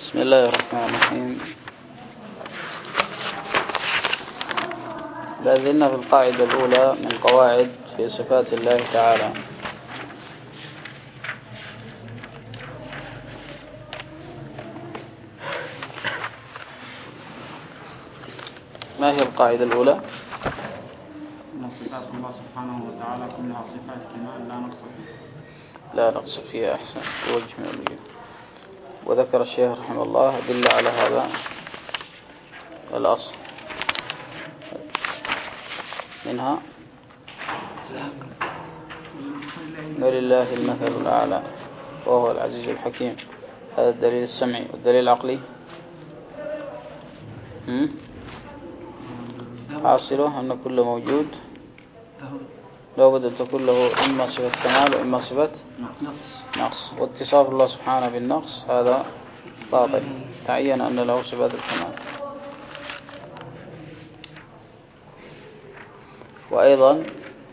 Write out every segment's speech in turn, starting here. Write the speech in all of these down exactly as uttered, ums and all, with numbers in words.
بسم الله الرحمن الرحيم. لا زلنا في القاعدة الأولى من قواعد في صفات الله تعالى. ما هي القاعدة الأولى؟ أن صفات الله سبحانه وتعالى كلها صفات كمال لا نقص فيها. لا نقص فيها، أحسن وجه من الوجوه. وذكر الشيخ رحمه الله أدلة على هذا الأصل، منها ولله المثل الأعلى وهو العزيز الحكيم. هذا الدليل السمعي. والدليل العقلي حاصله أن كل موجود لو بد أن تكون له إما صفة كمال وإما صفة نقص، واتصاف الله سبحانه بالنقص هذا باطل، تعين أن له صفات الكمال. وأيضا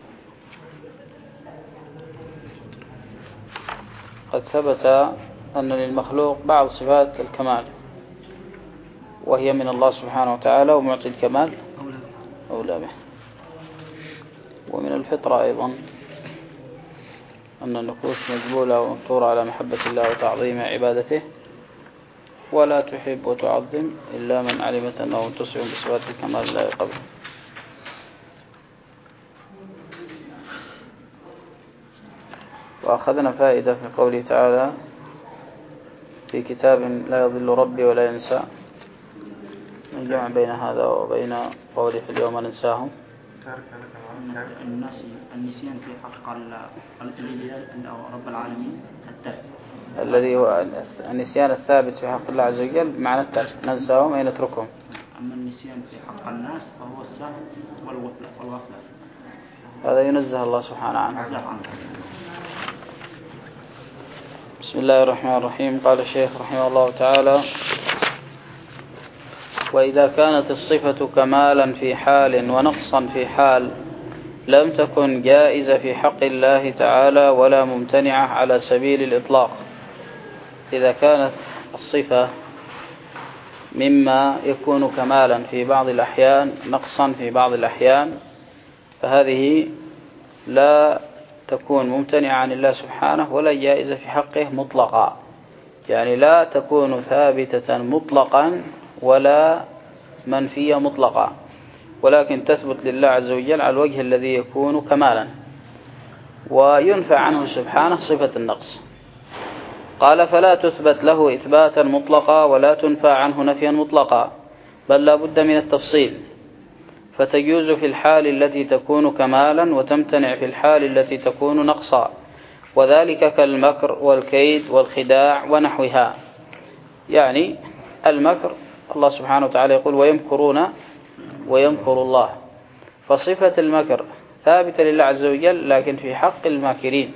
قد ثبت أن للمخلوق بعض صفات الكمال وهي من الله سبحانه وتعالى، ومعطي الكمال أولى به. ومن الفطرة أيضا أن النفوس مجبولة ومفطورة على محبة الله وتعظيم عبادته، ولا تحب وتعظم إلا من علمت أنه متصف بصفات الكمال لا يقبل. وأخذنا فائدة في قوله تعالى في كتاب لا يضل ربي ولا ينسى، الجمع بين هذا وبين قوله في اليوم ننساهم. النسيان في حق رب العالمين الترك، الذي هو النسيان الثابت في حق الله عز وجل بمعنى الترك، ننساهم أي نتركهم. أما النسيان في حق الناس فهو السهو والغفلة، هذا ينزه الله سبحانه عنه. بسم الله الرحمن الرحيم. قال الشيخ رحمه الله تعالى: وإذا كانت الصفة كمالا في حال ونقصا في حال لم تكن جائزة في حق الله تعالى ولا ممتنعة على سبيل الإطلاق. إذا كانت الصفة مما يكون كمالا في بعض الأحيان نقصا في بعض الأحيان، فهذه لا تكون ممتنعة عن الله سبحانه ولا جائزة في حقه مطلقا، يعني لا تكون ثابتة مطلقا ولا منفية مطلقا، ولكن تثبت لله عز وجل على الوجه الذي يكون كمالا، وينفى عنه سبحانه صفة النقص. قال: فلا تثبت له إثباتا مطلقا ولا تنفى عنه نفيا مطلقا، بل لا بد من التفصيل، فتجوز في الحال التي تكون كمالا وتمتنع في الحال التي تكون نقصا، وذلك كالمكر والكيد والخداع ونحوها. يعني المكر الله سبحانه وتعالى يقول: ويمكرون ويمكر الله، فصفة المكر ثابتة لله عز وجل لكن في حق الماكرين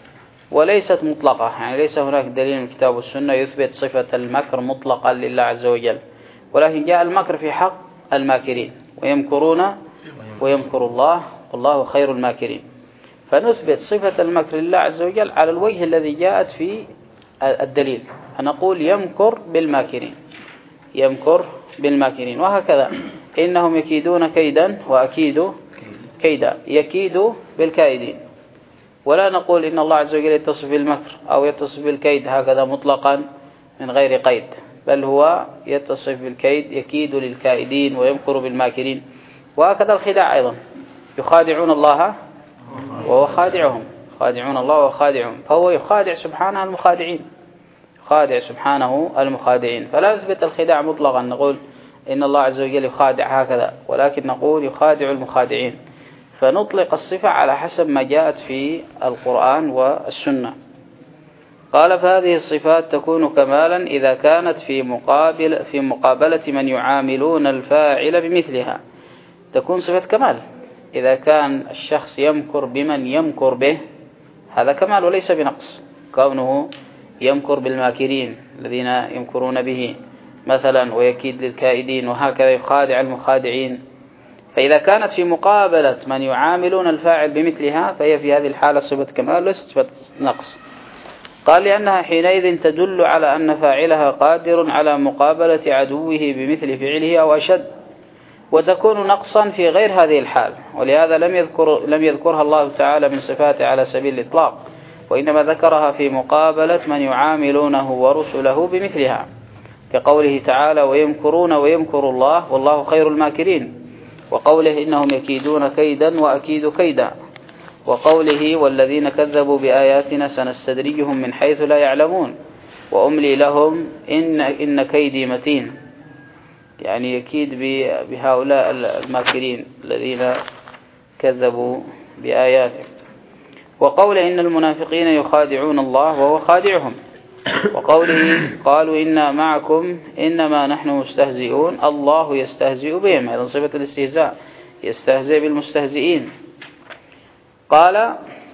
وليست مطلقة، يعني ليس هناك دليل من الكتاب والسنة يثبت صفة المكر مطلقا لله عز وجل، ولكن جاء المكر في حق الماكرين، ويمكرون ويمكر الله والله خير الماكرين. فنثبت صفة المكر لله عز وجل على الوجه الذي جاءت في الدليل، فنقول يمكر بالماكرين، يمكر بالماكرين، وهكذا إنهم يكيدون كيدا وأكيد كيدا، يكيد بالكائدين. ولا نقول إن الله عز وجل يتصف بالمكر أو يتصف بالكيد هكذا مطلقا من غير قيد، بل هو يتصف بالكيد، يكيد للكائدين ويمكر بالماكرين. وهكذا الخداع أيضا، يخادعون الله وهو خادعهم، يخادعون الله وهو خادعهم، فهو يخادع سبحانه المخادعين، يخادع سبحانه المخادعين. فلا نثبت الخداع مطلقا نقول إن الله عز وجل يخادع هكذا، ولكن نقول يخادع المخادعين، فنطلق الصفة على حسب ما جاءت في القرآن والسنة. قال: فهذه الصفات تكون كمالا إذا كانت في مقابل في مقابلة من يعاملون الفاعل بمثلها. تكون صفة كمال إذا كان الشخص يمكر بمن يمكر به، هذا كمال وليس بنقص، كونه يمكر بالماكرين الذين يمكرون به مثلا، ويكيد للكائدين، وهكذا يخادع المخادعين. فإذا كانت في مقابلة من يعاملون الفاعل بمثلها فهي في هذه الحالة صفة كمال ليست صفة نقص. قال لأنها حينئذ تدل على أن فاعلها قادر على مقابلة عدوه بمثل فعله أو أشد، وتكون نقصا في غير هذه الحال، ولهذا لم يذكر لم يذكرها الله تعالى من صفاته على سبيل الإطلاق، وإنما ذكرها في مقابلة من يعاملونه ورسله بمثلها، كقوله تعالى ويمكرون ويمكر الله والله خير الماكرين، وقوله إنهم يكيدون كيدا وأكيد كيدا، وقوله والذين كذبوا بآياتنا سنستدرجهم من حيث لا يعلمون وأملي لهم إن, إن كيدي متين، يعني يكيد بهؤلاء الماكرين الذين كذبوا بآياته. وقوله إن المنافقين يخادعون الله وهو خادعهم، وقوله قالوا إنا معكم إنما نحن مستهزئون الله يستهزئ بهم، هذا صفة الاستهزاء، يستهزئ بالمستهزئين. قال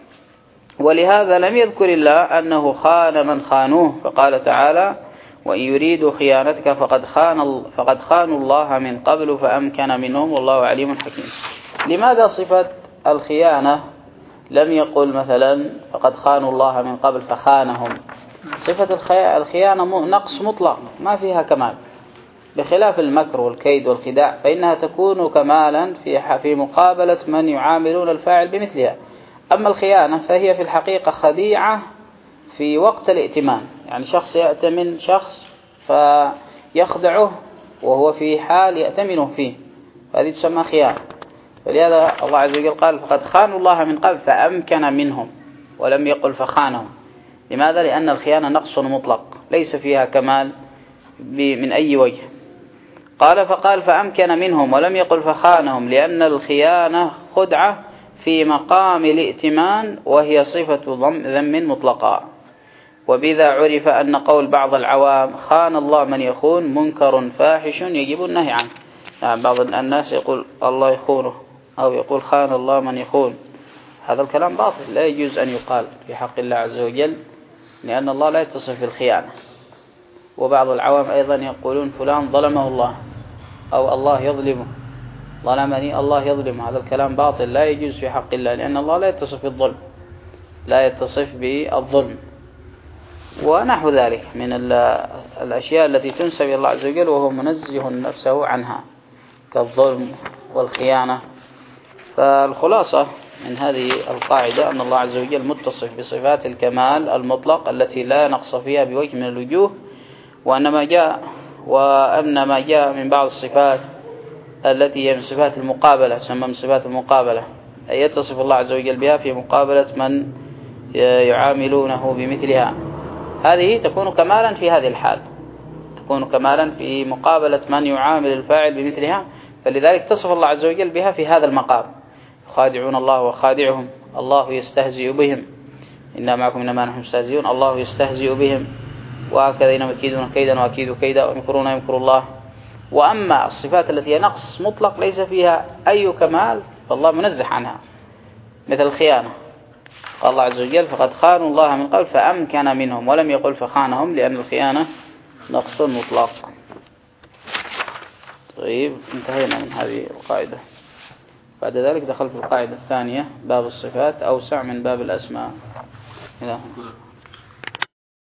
ولهذا لم يذكر الله أنه خان من خانوه، فقال تعالى وإن يريدوا خيانتك فقد خان فقد خانوا الله من قبل فأمكن منهم والله عليم حكيم. لماذا صفة الخيانة لم يقل مثلا فقد خانوا الله من قبل فخانهم؟ صفة الخيانة نقص مطلق ما فيها كمال، بخلاف المكر والكيد والخداع فإنها تكون كمالا في في مقابلة من يعاملون الفاعل بمثلها. أما الخيانة فهي في الحقيقة خديعة في وقت الائتمان، يعني شخص يأتمن شخص فيخدعه وهو في حال يأتمنه فيه، هذه تسمى خيانة. ولهذا الله عز وجل قال فقد خانوا الله من قبل فأمكن منهم، ولم يقل فخانهم. لماذا؟ لأن الخيانة نقص مطلق ليس فيها كمال من أي وجه. قال فقال فأمكن منهم ولم يقل فخانهم، لأن الخيانة خدعة في مقام الائتمان وهي صفة ذم مطلقة. وبذا عرف أن قول بعض العوام خان الله من يخون منكر فاحش يجب النهي عنه. يعني بعض الناس يقول الله يخونه أو يقول خان الله من يخون، هذا الكلام باطل لا يجوز أن يقال في حق الله عز وجل، لأن الله لا يتصف بالخيانة. وبعض العوام أيضا يقولون فلان ظلمه الله أو الله يظلمه، ظلمني الله يظلمه، هذا الكلام باطل لا يجوز في حق الله، لأن الله لا يتصف بالظلم، لا يتصف بالظلم. ونحو ذلك من الأشياء التي تنسب إلى الله عز وجل وهو منزه نفسه عنها كالظلم والخيانة. فالخلاصة من هذه القاعدة أن الله عز وجل متصف بصفات الكمال المطلق التي لا نقص فيها بوجه من الوجوه، وأن ما جاء وأن ما جاء من بعض الصفات التي هي من صفات المقابلة تسمى من صفات المقابلة، أي يتصف الله عز وجل بها في مقابلة من يعاملونه بمثلها، هذه تكون كمالا في هذه الحال، تكون كمالا في مقابلة من يعامل الفاعل بمثلها. فلذلك تصف الله عز وجل بها في هذا المقام، خادعون الله وخادعهم، الله يستهزئ بهم، إنا معكم إنما نحن مستهزئون، الله يستهزئ بهم، وهكذا إنما يكيدون كيدا وأكيد كيدا ويمكرون يمكر الله. وأما الصفات التي هي نقص مطلق ليس فيها أي كمال فالله منزه عنها، مثل الخيانة، قال الله عز وجل فقد خانوا الله من قبل فأمكن منهم، ولم يقل فخانهم، لأن الخيانة نقص مطلق. طيب انتهينا من هذه القاعدة. بعد ذلك دخل في القاعدة الثانية باب الصفات أوسع من باب الأسماء.